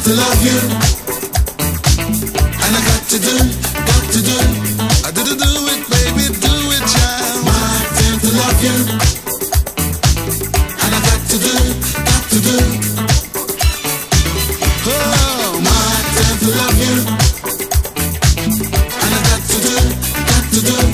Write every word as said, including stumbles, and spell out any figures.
to love you, and I got to do, got to do, I do to do it, baby, do it, child. My turn to love you, and I got to do, got to do. Oh, my turn to love you, and I got to do, got to do.